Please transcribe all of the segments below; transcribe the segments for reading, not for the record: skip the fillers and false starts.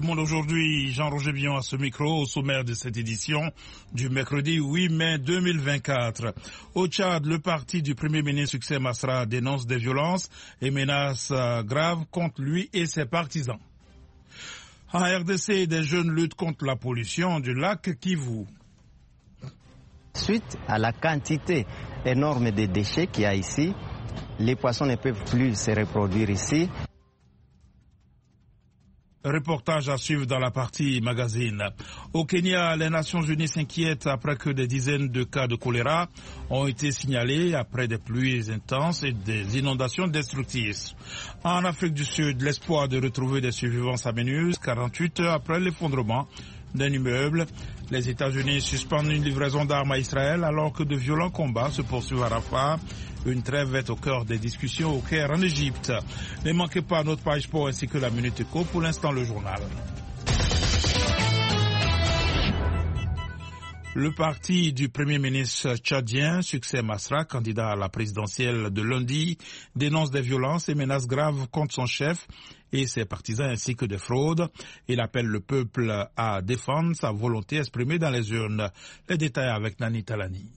Monde aujourd'hui, Jean-Roger Billon à ce micro, au sommaire de cette édition du mercredi 8 mai 2024. Au Tchad, le parti du Premier ministre Succès Masra dénonce des violences et menaces graves contre lui et ses partisans. En RDC, des jeunes luttent contre la pollution du lac Kivu. Suite à la quantité énorme de déchets qu'il y a ici, les poissons ne peuvent plus se reproduire ici. Reportage à suivre dans la partie magazine. Au Kenya, les Nations Unies s'inquiètent après que des dizaines de cas de choléra ont été signalés après des pluies intenses et des inondations destructrices. En Afrique du Sud, l'espoir de retrouver des survivants s'amenuise 48 heures après l'effondrement d'un immeuble. Les États-Unis suspendent une livraison d'armes à Israël alors que de violents combats se poursuivent à Rafah. Une trêve est au cœur des discussions au Caire en Égypte. Ne manquez pas notre page sport ainsi que la Minute Éco. Pour l'instant, le journal. Le parti du Premier ministre tchadien, Succès Masra, candidat à la présidentielle de lundi, dénonce des violences et menaces graves contre son chef et ses partisans ainsi que des fraudes. Il appelle le peuple à défendre sa volonté exprimée dans les urnes. Les détails avec Nani Talani.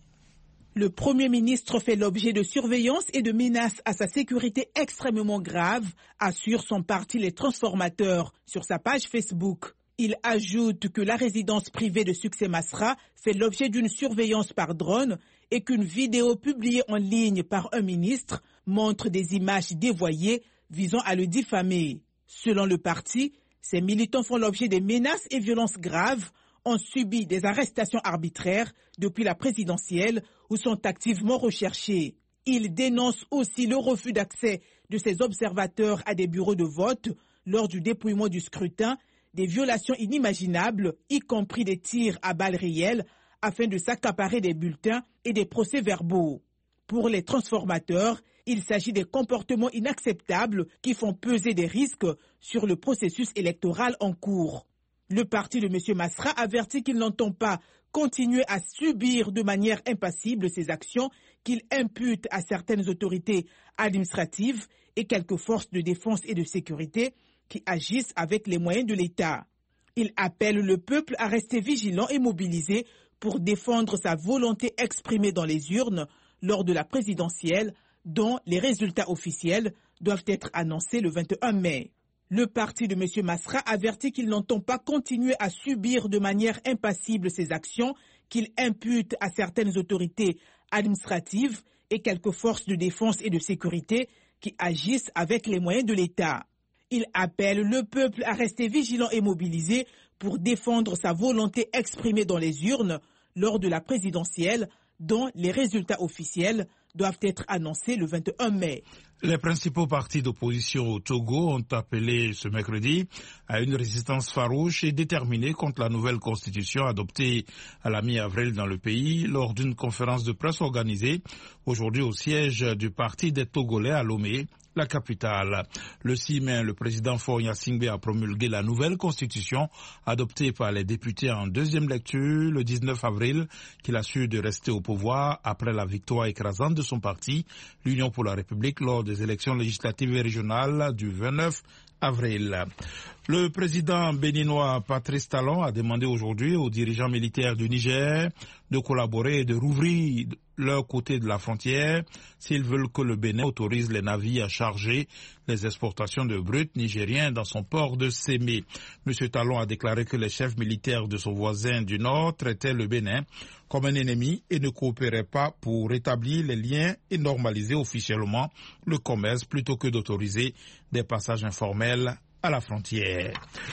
Le Premier ministre fait l'objet de surveillance et de menaces à sa sécurité extrêmement graves, assure son parti Les Transformateurs sur sa page Facebook. Il ajoute que la résidence privée de Succès Masra fait l'objet d'une surveillance par drone et qu'une vidéo publiée en ligne par un ministre montre des images dévoyées visant à le diffamer. Selon le parti, ces militants font l'objet de menaces et violences graves, ont subi des arrestations arbitraires depuis la présidentielle ou sont activement recherchés. Il dénonce aussi le refus d'accès de ces observateurs à des bureaux de vote lors du dépouillement du scrutin, des violations inimaginables, y compris des tirs à balles réelles, afin de s'accaparer des bulletins et des procès-verbaux. Pour les transformateurs, il s'agit des comportements inacceptables qui font peser des risques sur le processus électoral en cours. Le parti de M. Masra avertit qu'il n'entend pas continuer à subir de manière impassible ces actions qu'il impute à certaines autorités administratives et quelques forces de défense et de sécurité qui agissent avec les moyens de l'État. Il appelle le peuple à rester vigilant et mobilisé pour défendre sa volonté exprimée dans les urnes lors de la présidentielle, dont les résultats officiels doivent être annoncés le 21 mai. Le parti de M. Masra avertit qu'il n'entend pas continuer à subir de manière impassible ces actions qu'il impute à certaines autorités administratives et quelques forces de défense et de sécurité qui agissent avec les moyens de l'État. Il appelle le peuple à rester vigilant et mobilisé pour défendre sa volonté exprimée dans les urnes lors de la présidentielle, dont les résultats officiels doivent être annoncés le 21 mai. Les principaux partis d'opposition au Togo ont appelé ce mercredi à une résistance farouche et déterminée contre la nouvelle constitution adoptée à la mi-avril dans le pays lors d'une conférence de presse organisée aujourd'hui au siège du parti des Togolais à Lomé, la capitale. Le 6 mai, le président Faure Gnassingbé a promulgué la nouvelle constitution adoptée par les députés en deuxième lecture le 19 avril, qu'il assure de rester au pouvoir après la victoire écrasante de son parti, l'Union pour la République, lors des élections législatives et régionales du 29 avril. Le président béninois Patrice Talon a demandé aujourd'hui aux dirigeants militaires du Niger de collaborer et de rouvrir leur côté de la frontière s'ils veulent que le Bénin autorise les navires à charger les exportations de brut nigériens dans son port de Sémé. M. Talon a déclaré que les chefs militaires de son voisin du Nord traitaient le Bénin comme un ennemi et ne coopéraient pas pour rétablir les liens et normaliser officiellement le commerce plutôt que d'autoriser des passages informels à la frontière.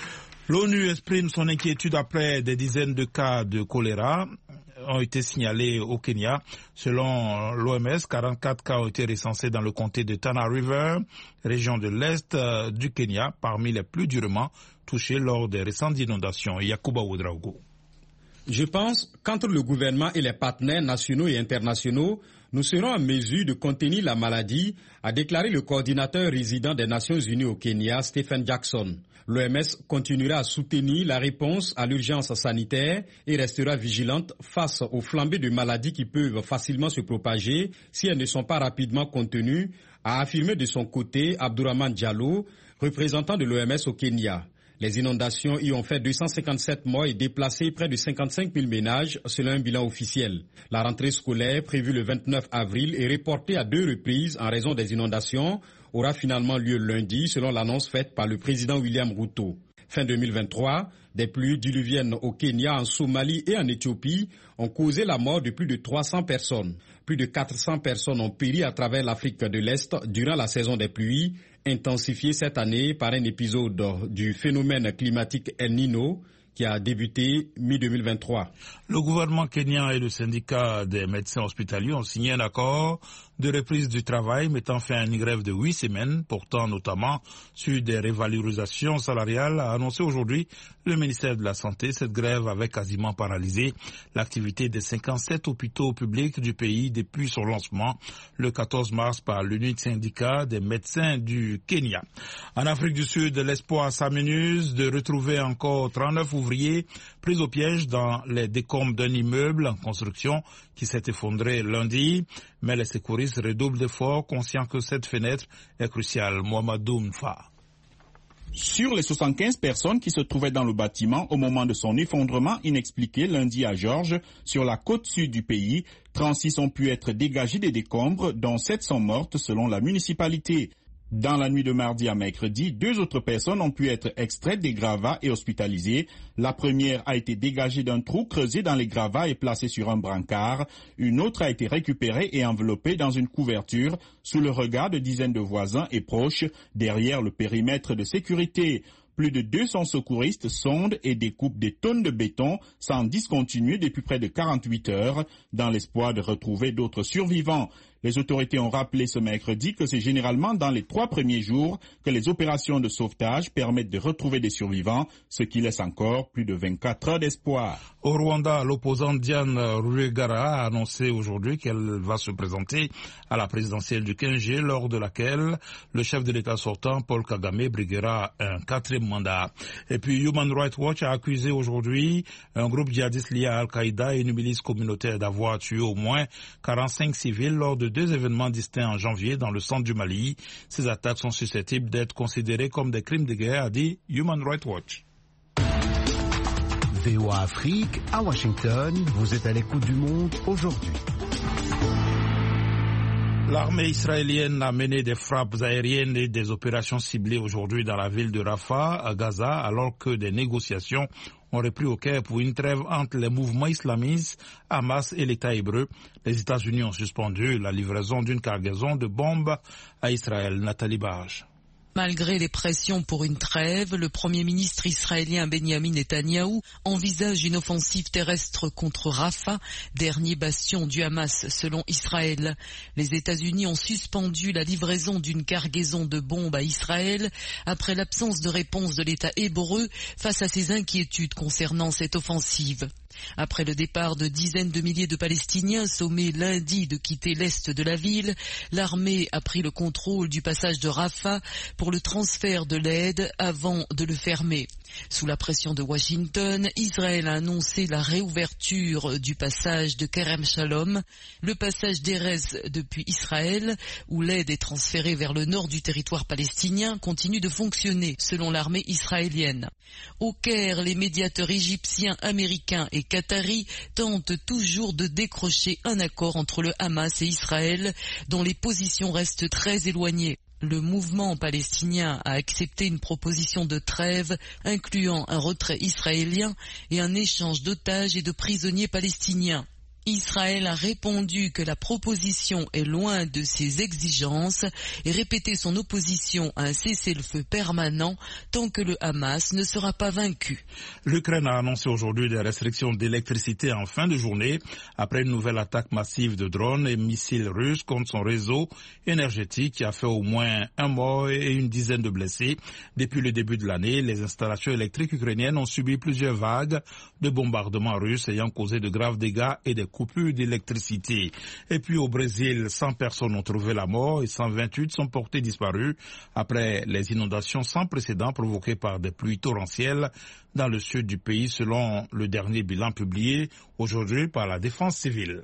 L'ONU exprime son inquiétude après des dizaines de cas de choléra ont été signalés au Kenya. Selon l'OMS, 44 cas ont été recensés dans le comté de Tana River, région de l'Est du Kenya, parmi les plus durement touchés lors des récentes inondations. Yacouba Ouedraogo. Je pense qu'entre le gouvernement et les partenaires nationaux et internationaux, nous serons en mesure de contenir la maladie, a déclaré le coordinateur résident des Nations Unies au Kenya, Stephen Jackson. L'OMS continuera à soutenir la réponse à l'urgence sanitaire et restera vigilante face aux flambées de maladies qui peuvent facilement se propager si elles ne sont pas rapidement contenues, a affirmé de son côté Abdourahmane Diallo, représentant de l'OMS au Kenya. Les inondations y ont fait 257 morts et déplacé près de 55 000 ménages selon un bilan officiel. La rentrée scolaire, prévue le 29 avril et reportée à 2 reprises en raison des inondations, aura finalement lieu lundi selon l'annonce faite par le président William Ruto. Fin 2023, des pluies diluviennes au Kenya, en Somalie et en Éthiopie ont causé la mort de plus de 300 personnes. Plus de 400 personnes ont péri à travers l'Afrique de l'Est durant la saison des pluies, intensifiée cette année par un épisode du phénomène climatique El Niño qui a débuté mi-2023. Le gouvernement kenyan et le syndicat des médecins hospitaliers ont signé un accord de reprise du travail mettant fin à une grève de 8 semaines, portant notamment sur des revalorisations salariales, a annoncé aujourd'hui le ministère de la Santé. Cette grève avait quasiment paralysé l'activité des 57 hôpitaux publics du pays depuis son lancement le 14 mars par l'unique syndicat des médecins du Kenya. En Afrique du Sud, l'espoir s'amenuise de retrouver encore 39 ouvriers pris au piège dans les décombres d'un immeuble en construction qui s'est effondré lundi, mais les secouristes redoublent d'efforts, conscients que cette fenêtre est cruciale. Mohamedou Mfa. Sur les 75 personnes qui se trouvaient dans le bâtiment au moment de son effondrement inexpliqué lundi à Georges, sur la côte sud du pays, 36 ont pu être dégagés des décombres, dont 7 sont mortes selon la municipalité. Dans la nuit de mardi à mercredi, 2 autres personnes ont pu être extraites des gravats et hospitalisées. La première a été dégagée d'un trou creusé dans les gravats et placée sur un brancard. Une autre a été récupérée et enveloppée dans une couverture sous le regard de dizaines de voisins et proches derrière le périmètre de sécurité. Plus de 200 secouristes sondent et découpent des tonnes de béton sans discontinuer depuis près de 48 heures dans l'espoir de retrouver d'autres survivants. Les autorités ont rappelé ce mercredi que c'est généralement dans les 3 premiers jours que les opérations de sauvetage permettent de retrouver des survivants, ce qui laisse encore plus de 24 heures d'espoir. Au Rwanda, l'opposante Diane Rwigara a annoncé aujourd'hui qu'elle va se présenter à la présidentielle du 15 juillet, lors de laquelle le chef de l'État sortant, Paul Kagame, briguera un 4e mandat. Et puis Human Rights Watch a accusé aujourd'hui un groupe djihadiste lié à Al-Qaïda et une milice communautaire d'avoir tué au moins 45 civils lors de 2 événements distincts en janvier dans le centre du Mali. Ces attaques sont susceptibles d'être considérées comme des crimes de guerre, a dit Human Rights Watch. VOA Afrique, à Washington, vous êtes à l'écoute du monde aujourd'hui. L'armée israélienne a mené des frappes aériennes et des opérations ciblées aujourd'hui dans la ville de Rafah, à Gaza, alors que des négociations ont repris au Caire pour une trêve entre les mouvements islamistes, Hamas et l'État hébreu. Les États-Unis ont suspendu la livraison d'une cargaison de bombes à Israël. Nathalie Barge. Malgré les pressions pour une trêve, le Premier ministre israélien Benjamin Netanyahou envisage une offensive terrestre contre Rafah, dernier bastion du Hamas selon Israël. Les États-Unis ont suspendu la livraison d'une cargaison de bombes à Israël après l'absence de réponse de l'État hébreu face à ses inquiétudes concernant cette offensive. Après le départ de dizaines de milliers de Palestiniens sommés lundi de quitter l'est de la ville, l'armée a pris le contrôle du passage de Rafah pour le transfert de l'aide avant de le fermer. Sous la pression de Washington, Israël a annoncé la réouverture du passage de Kerem Shalom, le passage d'Erez depuis Israël, où l'aide est transférée vers le nord du territoire palestinien, continue de fonctionner selon l'armée israélienne. Au Caire, les médiateurs égyptiens, américains et qataris tentent toujours de décrocher un accord entre le Hamas et Israël, dont les positions restent très éloignées. Le mouvement palestinien a accepté une proposition de trêve incluant un retrait israélien et un échange d'otages et de prisonniers palestiniens. Israël a répondu que la proposition est loin de ses exigences et répété son opposition à un cessez-le-feu permanent tant que le Hamas ne sera pas vaincu. L'Ukraine a annoncé aujourd'hui des restrictions d'électricité en fin de journée après une nouvelle attaque massive de drones et missiles russes contre son réseau énergétique qui a fait au moins 1 mort et une dizaine de blessés. Depuis le début de l'année, les installations électriques ukrainiennes ont subi plusieurs vagues de bombardements russes ayant causé de graves dégâts et des coupures d'électricité. Et puis au Brésil, 100 personnes ont trouvé la mort et 128 sont portées disparues après les inondations sans précédent provoquées par des pluies torrentielles dans le sud du pays selon le dernier bilan publié aujourd'hui par la Défense civile.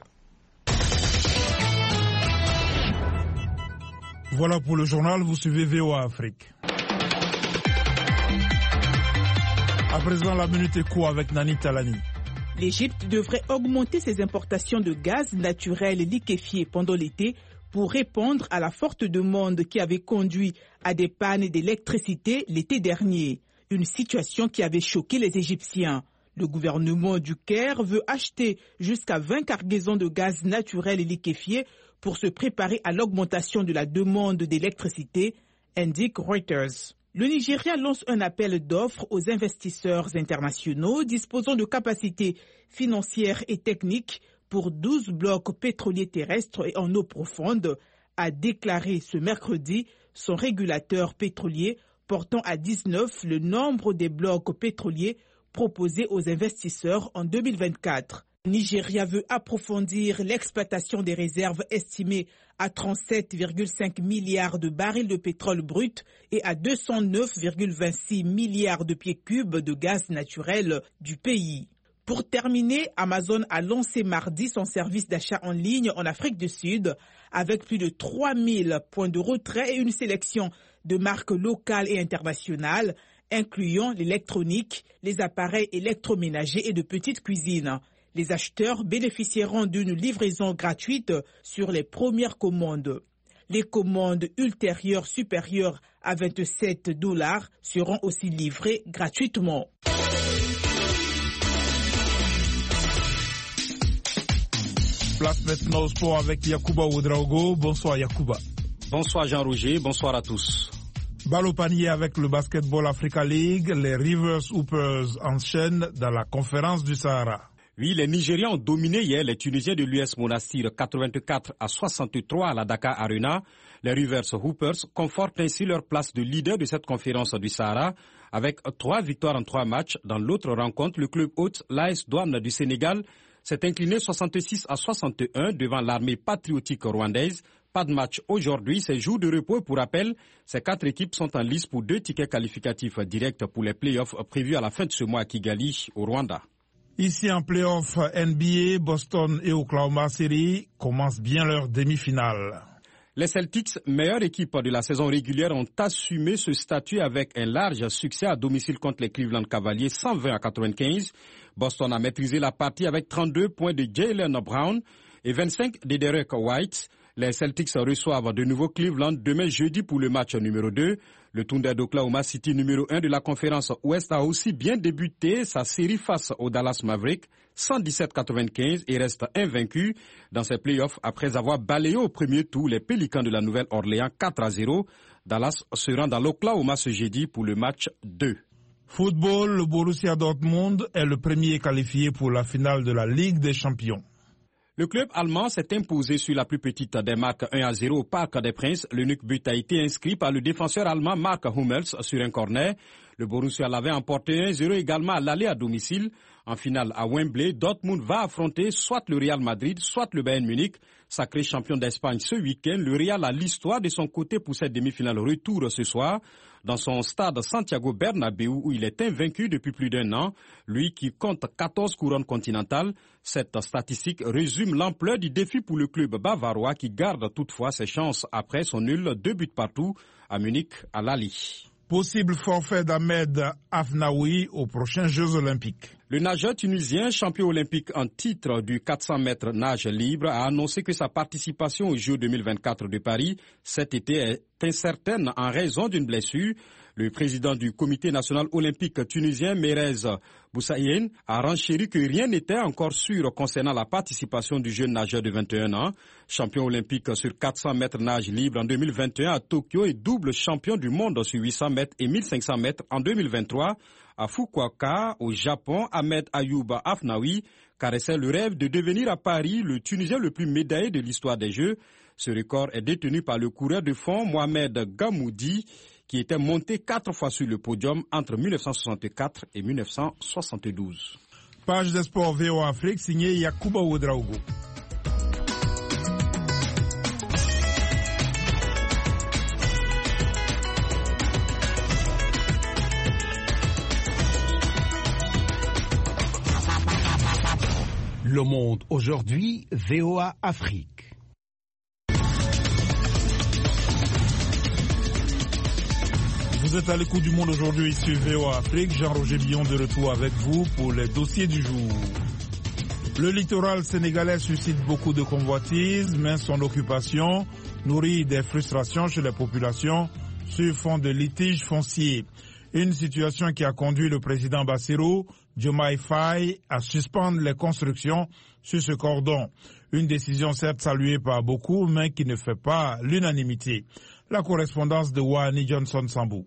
Voilà pour le journal, vous suivez VOA Afrique. À présent, la minute éco avec Nani Talani. L'Égypte devrait augmenter ses importations de gaz naturel liquéfié pendant l'été pour répondre à la forte demande qui avait conduit à des pannes d'électricité l'été dernier. Une situation qui avait choqué les Égyptiens. Le gouvernement du Caire veut acheter jusqu'à 20 cargaisons de gaz naturel liquéfié pour se préparer à l'augmentation de la demande d'électricité, indique Reuters. Le Nigeria lance un appel d'offres aux investisseurs internationaux disposant de capacités financières et techniques pour 12 blocs pétroliers terrestres et en eau profonde, a déclaré ce mercredi son régulateur pétrolier, portant à 19 le nombre des blocs pétroliers proposés aux investisseurs en 2024. Le Nigeria veut approfondir l'exploitation des réserves estimées à 37,5 milliards de barils de pétrole brut et à 209,26 milliards de pieds cubes de gaz naturel du pays. Pour terminer, Amazon a lancé mardi son service d'achat en ligne en Afrique du Sud avec plus de 3000 points de retrait et une sélection de marques locales et internationales, incluant l'électronique, les appareils électroménagers et de petite cuisine. Les acheteurs bénéficieront d'une livraison gratuite sur les premières commandes. Les commandes ultérieures supérieures à $27 seront aussi livrées gratuitement. Place maintenant au sport avec Yacouba Ouedraogo. Bonsoir Yacouba. Bonsoir Jean-Roger, bonsoir à tous. Balle au panier avec le Basketball Africa League. Les Rivers Hoopers enchaînent dans la conférence du Sahara. Oui, les Nigérians ont dominé hier les Tunisiens de l'US Monastir 84-63 à la Dakar Arena. Les Rivers Hoopers confortent ainsi leur place de leader de cette conférence du Sahara avec 3 victoires en 3 matchs. Dans l'autre rencontre, le club hôte, l'AS Douane du Sénégal, s'est incliné 66-61 devant l'armée patriotique rwandaise. Pas de match aujourd'hui, c'est jour de repos. Pour rappel, ces 4 équipes sont en lice pour 2 tickets qualificatifs directs pour les playoffs prévus à la fin de ce mois à Kigali, au Rwanda. Ici en playoff NBA, Boston et Oklahoma City commencent bien leur demi-finale. Les Celtics, meilleure équipe de la saison régulière, ont assumé ce statut avec un large succès à domicile contre les Cleveland Cavaliers, 120-95. Boston a maîtrisé la partie avec 32 points de Jaylen Brown et 25 de Derek White. Les Celtics reçoivent de nouveau Cleveland demain jeudi pour le match numéro 2. Le Thunder d'Oklahoma City numéro 1 de la conférence Ouest a aussi bien débuté sa série face aux Dallas Mavericks, 117-95 et reste invaincu dans ses playoffs après avoir balayé au premier tour les Pélicans de la Nouvelle-Orléans 4-0. Dallas se rend dans l'Oklahoma ce jeudi pour le match 2. Football, le Borussia Dortmund est le premier qualifié pour la finale de la Ligue des Champions. Le club allemand s'est imposé sur la plus petite des marques 1-0 au Parc des Princes. L'unique but a été inscrit par le défenseur allemand Marc Hummels sur un corner. Le Borussia l'avait emporté 1-0 également à l'aller à domicile. En finale à Wembley, Dortmund va affronter soit le Real Madrid, soit le Bayern Munich. Sacré champion d'Espagne ce week-end, le Real a l'histoire de son côté pour cette demi-finale retour ce soir. Dans son stade Santiago Bernabéu où il est invaincu depuis plus d'1 an, lui qui compte 14 couronnes continentales. Cette statistique résume l'ampleur du défi pour le club bavarois qui garde toutefois ses chances après son nul 2 buts partout à Munich à l'Ali. Possible forfait d'Ahmed Afnaoui aux prochains Jeux Olympiques. Le nageur tunisien, champion olympique en titre du 400 mètres nage libre, a annoncé que sa participation aux Jeux 2024 de Paris cet été est incertaine en raison d'une blessure. Le président du comité national olympique tunisien, Merez Boussaïen, a renchéri que rien n'était encore sûr concernant la participation du jeune nageur de 21 ans. Champion olympique sur 400 mètres nage libre en 2021 à Tokyo et double champion du monde sur 800 mètres et 1500 mètres en 2023. À Fukuoka, au Japon, Ahmed Ayouba Afnaoui caressait le rêve de devenir à Paris le Tunisien le plus médaillé de l'histoire des Jeux. Ce record est détenu par le coureur de fond Mohamed Gamoudi, qui était monté 4 fois sur le podium entre 1964 et 1972. Page des sports VOA Afrique, signée Yacouba Ouedraogo. Le Monde aujourd'hui, VOA Afrique. Vous êtes à l'écoute du monde aujourd'hui sur VOA Afrique. Jean-Roger Billon de retour avec vous pour les dossiers du jour. Le littoral sénégalais suscite beaucoup de convoitises, mais son occupation nourrit des frustrations chez les populations sur fond de litiges fonciers. Une situation qui a conduit le président Bassirou Diomaye Faye à suspendre les constructions sur ce cordon. Une décision certes saluée par beaucoup, mais qui ne fait pas l'unanimité. La correspondance de Wani Johnson Sambou.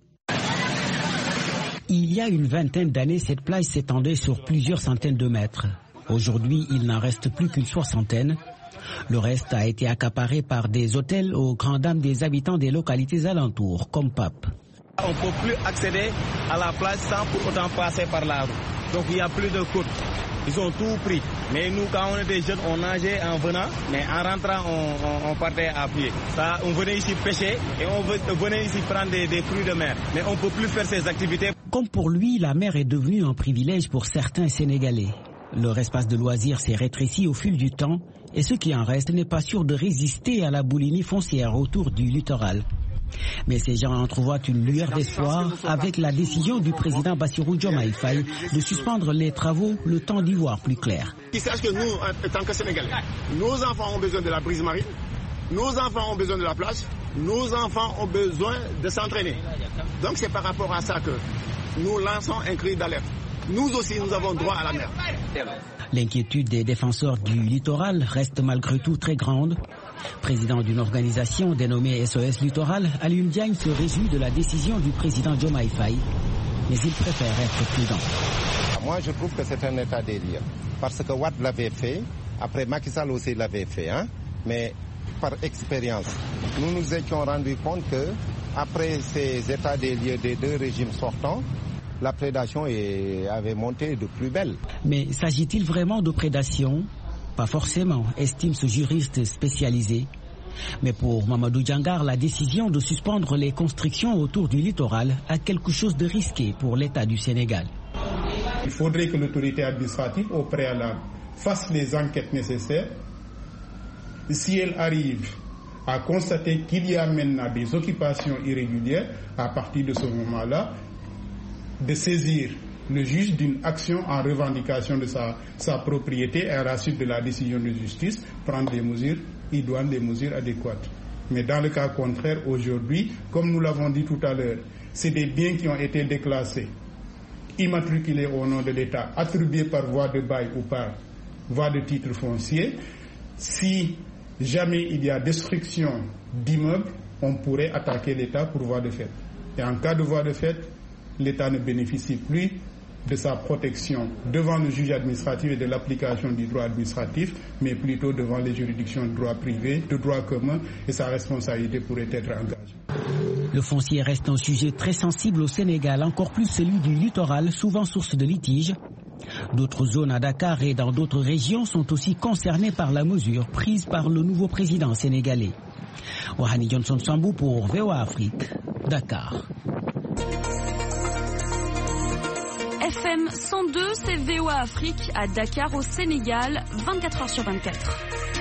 Il y a une vingtaine d'années, cette plage s'étendait sur plusieurs centaines de mètres. Aujourd'hui, il n'en reste plus qu'une soixantaine. Le reste a été accaparé par des hôtels aux grandes dames des habitants des localités alentours, comme Pape. On ne peut plus accéder à la plage sans pour autant passer par la route. Donc il n'y a plus de côte. Ils ont tout pris. Mais nous, quand on était jeunes, on nageait en venant, mais en rentrant, on partait à pied. Ça, on venait ici pêcher et on venait ici prendre des fruits de mer. Mais on ne peut plus faire ces activités. Comme pour lui, la mer est devenue un privilège pour certains Sénégalais. Leur espace de loisirs s'est rétréci au fil du temps et ce qui en reste n'est pas sûr de résister à la boulimie foncière autour du littoral. Mais ces gens entrevoient une lueur d'espoir avec la décision du président Bassirou Diomaye Faye de suspendre les travaux le temps d'y voir plus clair. Ils sachent que nous, en tant que Sénégalais, nos enfants ont besoin de la brise marine, nos enfants ont besoin de la plage, nos enfants ont besoin de s'entraîner. Donc c'est par rapport à ça que nous lançons un cri d'alerte. Nous aussi, nous avons droit à la mer. L'inquiétude des défenseurs du littoral reste malgré tout très grande. Président d'une organisation dénommée SOS Littoral, Alioune Diagne se réjouit de la décision du président Diomaye Faye, mais il préfère être prudent. Moi, je trouve que c'est un état des lieux, parce que Wade l'avait fait, après Macky Sall aussi l'avait fait, mais par expérience. Nous nous étions rendus compte que après ces états des lieux des deux régimes sortants, la prédation avait monté de plus belle. Mais s'agit-il vraiment de prédation ? Pas forcément, estime ce juriste spécialisé. Mais pour Mamadou Djangar, la décision de suspendre les constructions autour du littoral a quelque chose de risqué pour l'État du Sénégal. Il faudrait que l'autorité administrative, au préalable, fasse les enquêtes nécessaires. Si elle arrive à constater qu'il y a maintenant des occupations irrégulières, à partir de ce moment-là, de saisir le juge d'une action en revendication de sa propriété et à la suite de la décision de justice, prendre des mesures idoines, des mesures adéquates. Mais dans le cas contraire, aujourd'hui, comme nous l'avons dit tout à l'heure, c'est des biens qui ont été déclassés, immatriculés au nom de l'État, attribués par voie de bail ou par voie de titre foncier. Si jamais il y a destruction d'immeubles, on pourrait attaquer l'État pour voie de fait. Et en cas de voie de fait, l'État ne bénéficie plus de sa protection devant le juge administratif et de l'application du droit administratif, mais plutôt devant les juridictions de droit privé, de droit commun, et sa responsabilité pourrait être engagée. Le foncier reste un sujet très sensible au Sénégal, encore plus celui du littoral, souvent source de litiges. D'autres zones à Dakar et dans d'autres régions sont aussi concernées par la mesure prise par le nouveau président sénégalais. Wahani Johnson Sambou pour VOA Afrique, Dakar. FM 102, c'est VOA Afrique à Dakar au Sénégal, 24h sur 24.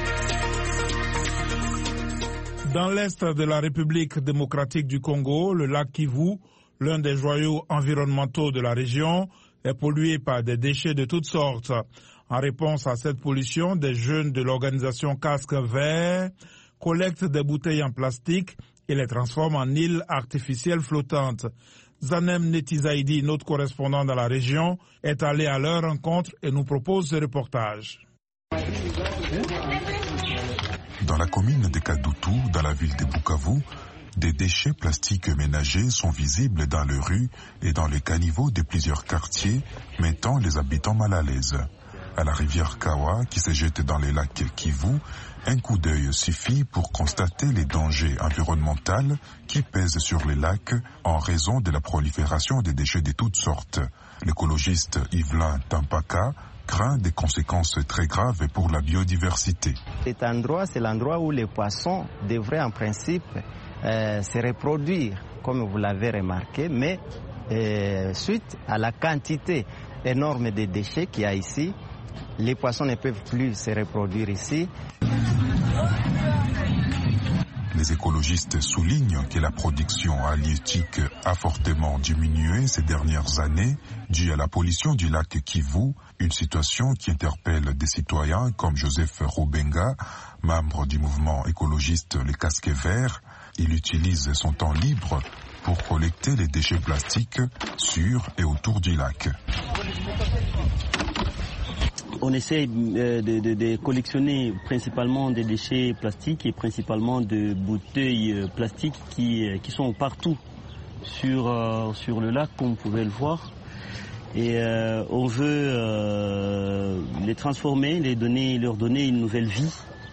Dans l'est de la République démocratique du Congo, le lac Kivu, l'un des joyaux environnementaux de la région, est pollué par des déchets de toutes sortes. En réponse à cette pollution, des jeunes de l'organisation Casque Vert collectent des bouteilles en plastique et les transforment en îles artificielles flottantes. Zanem Netizaidi, notre correspondant dans la région, est allé à leur rencontre et nous propose ce reportage. Dans la commune de Kadoutou, dans la ville de Bukavu, des déchets plastiques ménagers sont visibles dans les rues et dans les caniveaux de plusieurs quartiers, mettant les habitants mal à l'aise. À la rivière Kawa, qui se jette dans les lacs Kivu, un coup d'œil suffit pour constater les dangers environnementaux qui pèsent sur les lacs en raison de la prolifération des déchets de toutes sortes. L'écologiste Yvelin Tampaka craint des conséquences très graves pour la biodiversité. Cet endroit, c'est l'endroit où les poissons devraient en principe se reproduire, comme vous l'avez remarqué, mais suite à la quantité énorme de déchets qu'il y a ici, les poissons ne peuvent plus se reproduire ici. Les écologistes soulignent que la production halieutique a fortement diminué ces dernières années due à la pollution du lac Kivu, une situation qui interpelle des citoyens comme Joseph Rubenga, membre du mouvement écologiste Les Casquets Verts. Il utilise son temps libre pour collecter les déchets plastiques sur et autour du lac. On essaie de collectionner principalement des déchets plastiques et principalement de bouteilles plastiques qui sont partout sur le lac, comme vous pouvez le voir. Et on veut les transformer, leur donner une nouvelle vie.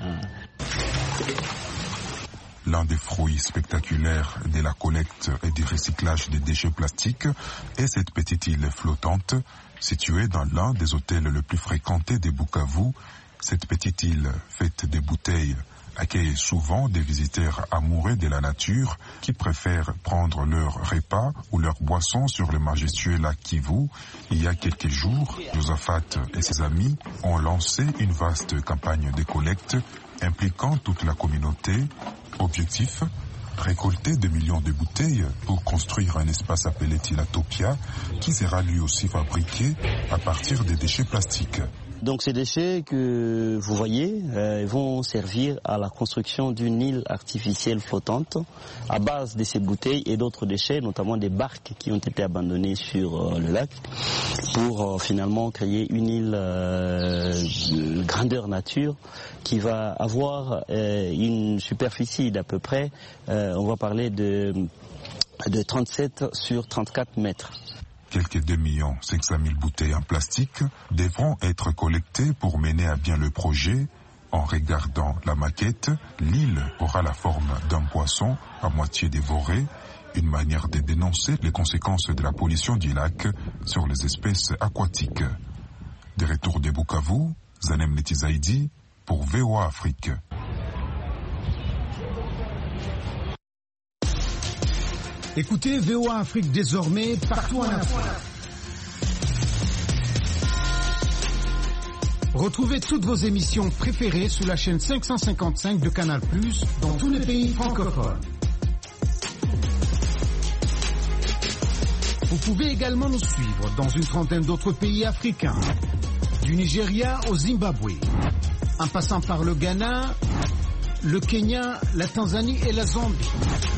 L'un des fruits spectaculaires de la collecte et du recyclage des déchets plastiques est cette petite île flottante située dans l'un des hôtels les plus fréquentés de Bukavu. Cette petite île faite de bouteilles accueille souvent des visiteurs amoureux de la nature qui préfèrent prendre leur repas ou leur boisson sur le majestueux lac Kivu. Il y a quelques jours, Josaphat et ses amis ont lancé une vaste campagne de collecte impliquant toute la communauté. Objectif, récolter 2 millions de bouteilles pour construire un espace appelé Tilatopia qui sera lui aussi fabriqué à partir des déchets plastiques. Donc ces déchets que vous voyez vont servir à la construction d'une île artificielle flottante à base de ces bouteilles et d'autres déchets, notamment des barques qui ont été abandonnées sur le lac, pour finalement créer une île de grandeur nature qui va avoir une superficie d'à peu près, on va parler de 37 sur 34 mètres. Quelques 2 500 000 bouteilles en plastique devront être collectées pour mener à bien le projet. En regardant la maquette, l'île aura la forme d'un poisson à moitié dévoré, une manière de dénoncer les conséquences de la pollution du lac sur les espèces aquatiques. De retour de Bukavu, Zanem Netizaidi pour VOA Afrique. Écoutez VOA Afrique désormais partout en Afrique. Retrouvez toutes vos émissions préférées sur la chaîne 555 de Canal+, dans tous les pays francophones. Vous pouvez également nous suivre dans une trentaine d'autres pays africains, du Nigeria au Zimbabwe, en passant par le Ghana, le Kenya, la Tanzanie et la Zambie.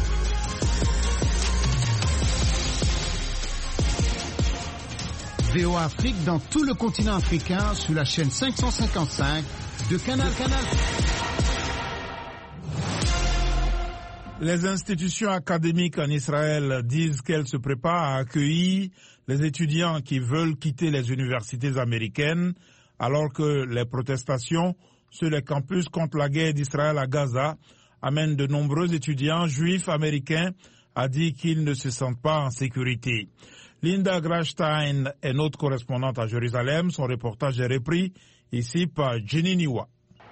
VOA Afrique dans tout le continent africain sur la chaîne 555 de Canal. Les institutions académiques en Israël disent qu'elles se préparent à accueillir les étudiants qui veulent quitter les universités américaines, alors que les protestations sur les campus contre la guerre d'Israël à Gaza amènent de nombreux étudiants juifs américains à dire qu'ils ne se sentent pas en sécurité. Linda Grashstein est notre correspondante à Jérusalem. Son reportage est repris ici par Jenny Niwa.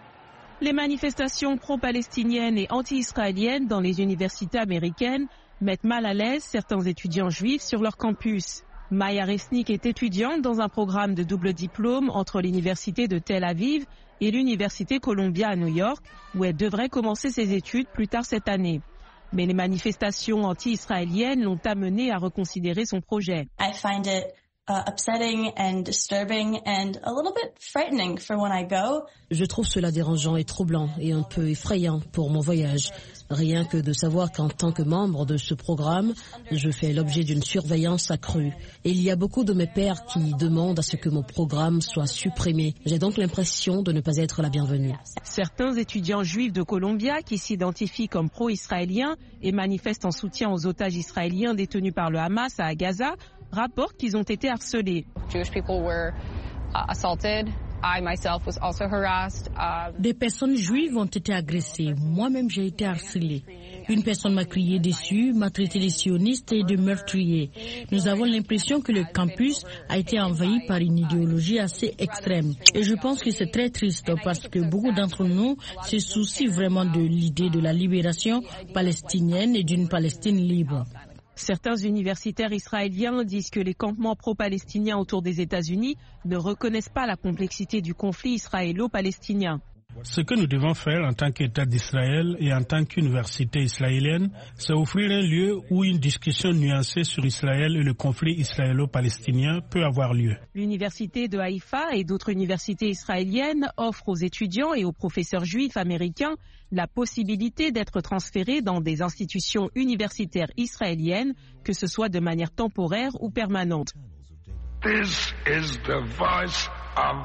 Les manifestations pro-palestiniennes et anti-israéliennes dans les universités américaines mettent mal à l'aise certains étudiants juifs sur leur campus. Maya Resnick est étudiante dans un programme de double diplôme entre l'université de Tel Aviv et l'université Columbia à New York, où elle devrait commencer ses études plus tard cette année. Mais les manifestations anti-israéliennes l'ont amenée à reconsidérer son projet. I find it upsetting and disturbing and a little bit frightening for when I go. Je trouve cela dérangeant et troublant et un peu effrayant pour mon voyage. Rien que de savoir qu'en tant que membre de ce programme, je fais l'objet d'une surveillance accrue. Et il y a beaucoup de mes pairs qui demandent à ce que mon programme soit supprimé. J'ai donc l'impression de ne pas être la bienvenue. Certains étudiants juifs de Columbia qui s'identifient comme pro-israéliens et manifestent en soutien aux otages israéliens détenus par le Hamas à Gaza rapportent qu'ils ont été harcelés. Jewish people were assaulted. I myself was also harassed. Des personnes juives ont été agressées. Moi-même, j'ai été harcelée. Une personne m'a crié dessus, m'a traité de sioniste et de meurtrier. Nous avons l'impression que le campus a été envahi par une idéologie assez extrême. Et je pense que c'est très triste parce que beaucoup d'entre nous se soucient vraiment de l'idée de la libération palestinienne et d'une Palestine libre. Certains universitaires israéliens disent que les campements pro-palestiniens autour des États-Unis ne reconnaissent pas la complexité du conflit israélo-palestinien. Ce que nous devons faire en tant qu'État d'Israël et en tant qu'université israélienne, c'est offrir un lieu où une discussion nuancée sur Israël et le conflit israélo-palestinien peut avoir lieu. L'université de Haïfa et d'autres universités israéliennes offrent aux étudiants et aux professeurs juifs américains la possibilité d'être transférés dans des institutions universitaires israéliennes, que ce soit de manière temporaire ou permanente. This is the voice of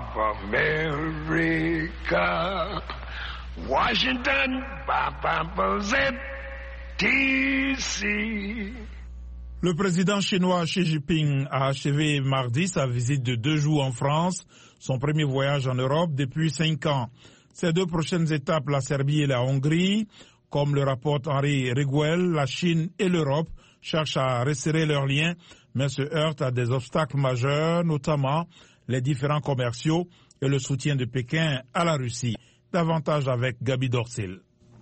America. Washington, DC. Le président chinois Xi Jinping a achevé mardi sa visite de 2 jours en France, son premier voyage en Europe depuis 5 ans. Ces 2 prochaines étapes, la Serbie et la Hongrie, comme le rapporte Henri Riguel, la Chine et l'Europe cherchent à resserrer leurs liens, mais se heurtent à des obstacles majeurs, notamment les différends commerciaux et le soutien de Pékin à la Russie. Davantage avec Gabi Dorcel.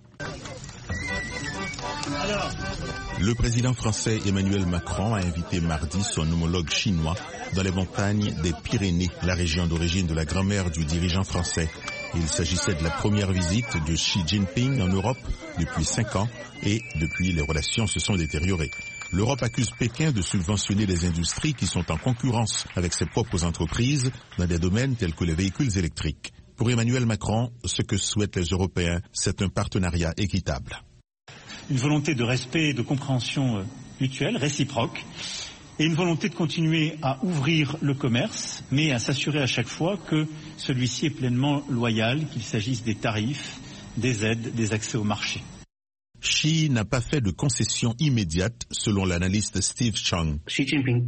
Le président français Emmanuel Macron a invité mardi son homologue chinois dans les montagnes des Pyrénées, la région d'origine de la grand-mère du dirigeant français. Il s'agissait de la première visite de Xi Jinping en Europe depuis 5 ans et depuis les relations se sont détériorées. L'Europe accuse Pékin de subventionner les industries qui sont en concurrence avec ses propres entreprises dans des domaines tels que les véhicules électriques. Pour Emmanuel Macron, ce que souhaitent les Européens, c'est un partenariat équitable. Une volonté de respect et de compréhension mutuelle, réciproque, et une volonté de continuer à ouvrir le commerce, mais à s'assurer à chaque fois que celui-ci est pleinement loyal, qu'il s'agisse des tarifs, des aides, des accès au marché. Xi n'a pas fait de concession immédiate, selon l'analyste Steve Chang. Xi Jinping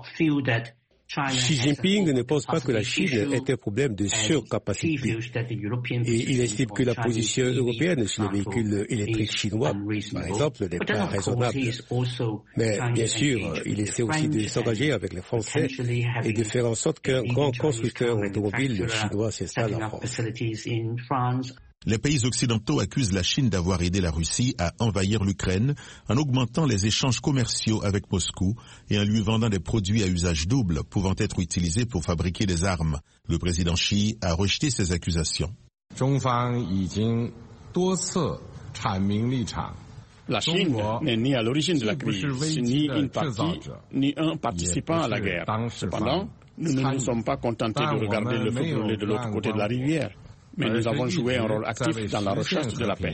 ne pense pas que la Chine est un problème de surcapacité. Et il estime que la position européenne sur les véhicules électriques chinois, par exemple, n'est pas raisonnable. Mais bien sûr, il essaie aussi de s'engager avec les Français et de faire en sorte qu'un grand constructeur automobile chinois s'installe en France. Les pays occidentaux accusent la Chine d'avoir aidé la Russie à envahir l'Ukraine en augmentant les échanges commerciaux avec Moscou et en lui vendant des produits à usage double pouvant être utilisés pour fabriquer des armes. Le président Xi a rejeté ces accusations. La Chine n'est ni à l'origine de la crise, ni une partie, ni un participant à la guerre. Cependant, nous ne nous sommes pas contentés de regarder le feu brûler de l'autre côté de la rivière. Mais nous avons joué un rôle actif dans la recherche de la paix.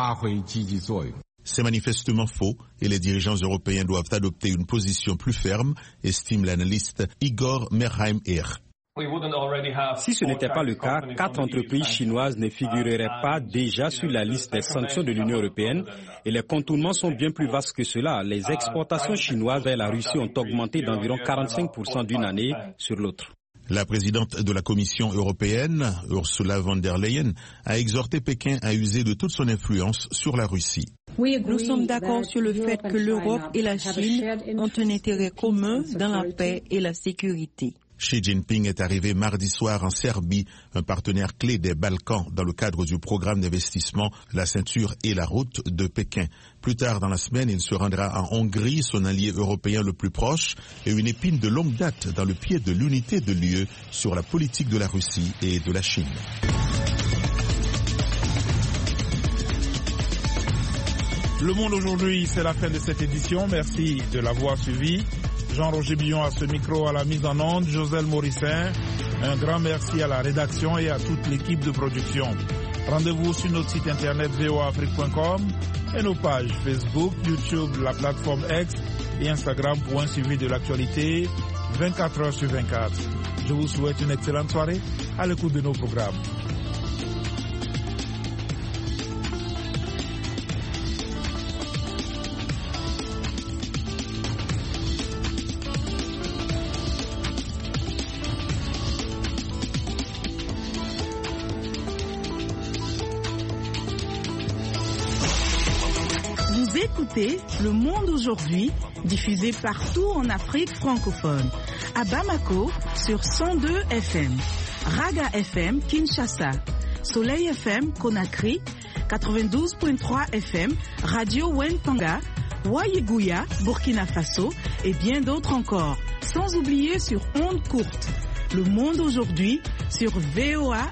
C'est manifestement faux et les dirigeants européens doivent adopter une position plus ferme, estime l'analyste Igor Merheim-Err. Si ce n'était pas le cas, 4 entreprises chinoises ne figureraient pas déjà sur la liste des sanctions de l'Union européenne et les contournements sont bien plus vastes que cela. Les exportations chinoises vers la Russie ont augmenté d'environ 45% d'une année sur l'autre. La présidente de la Commission européenne, Ursula von der Leyen, a exhorté Pékin à user de toute son influence sur la Russie. Nous sommes d'accord sur le fait que l'Europe et la Chine ont un intérêt commun dans la paix et la sécurité. Xi Jinping est arrivé mardi soir en Serbie, un partenaire clé des Balkans dans le cadre du programme d'investissement La Ceinture et la Route de Pékin. Plus tard dans la semaine, il se rendra en Hongrie, son allié européen le plus proche, et une épine de longue date dans le pied de l'unité de l'UE sur la politique de la Russie et de la Chine. Le Monde aujourd'hui, c'est la fin de cette édition. Merci de l'avoir suivi. Jean-Roger Billon à ce micro, à la mise en onde, Joselle Morissin. Un grand merci à la rédaction et à toute l'équipe de production. Rendez-vous sur notre site internet voaafrique.com et nos pages Facebook, YouTube, la plateforme X et Instagram pour un suivi de l'actualité 24 heures sur 24. Je vous souhaite une excellente soirée à l'écoute de nos programmes. Écoutez Le Monde aujourd'hui, diffusé partout en Afrique francophone. À Bamako, sur 102 FM. Raga FM, Kinshasa. Soleil FM, Conakry. 92.3 FM, Radio Wentanga. Waïgouya, Burkina Faso. Et bien d'autres encore. Sans oublier sur ondes courtes. Le Monde aujourd'hui, sur VOA